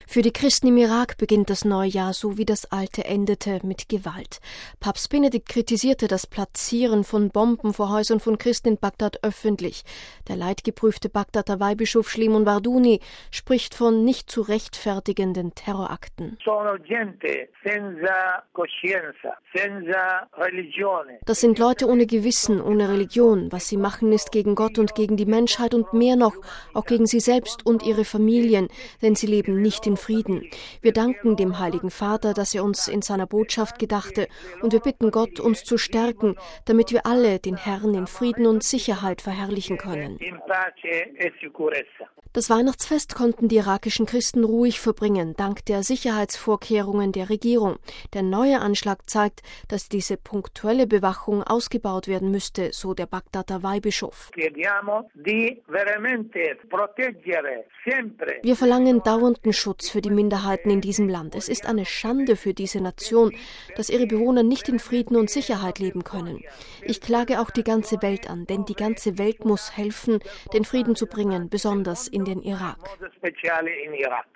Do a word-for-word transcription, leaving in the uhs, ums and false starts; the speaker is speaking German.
Für die Christen im Irak beginnt das neue Jahr so wie das alte endete, mit Gewalt. Papst Benedikt kritisierte das Platzieren von Bomben vor Häusern von Christen in Bagdad öffentlich. Der leidgeprüfte Bagdader Weihbischof Shlimon Barduni spricht von nicht zu rechtfertigenden Terrorakten. Das sind Leute ohne Gewissen, ohne Religion. Was sie machen, ist gegen Gott und gegen die Menschheit und mehr noch, auch gegen sie selbst und ihre Familien, denn sie leben nicht in Frieden. Wir danken dem Heiligen Vater, dass er uns in seiner Botschaft gedachte, und wir bitten Gott, uns zu stärken, damit wir alle den Herrn in Frieden und Sicherheit verherrlichen können. Das Weihnachtsfest konnten die irakischen Christen ruhig verbringen, dank der Sicherheitsvorkehrungen der Regierung. Der neue Anschlag zeigt, dass diese punktuelle Bewachung ausgebaut werden müsste, so der Bagdader Weihbischof. Wir verlangen dauernden Schutz für die Minderheiten in diesem Land. Es ist eine Schande für diese Nation, dass ihre Bewohner nicht in Frieden und Sicherheit leben können. Ich klage auch die ganze Welt an, denn die ganze Welt muss helfen, den Frieden zu bringen, besonders in den Irak.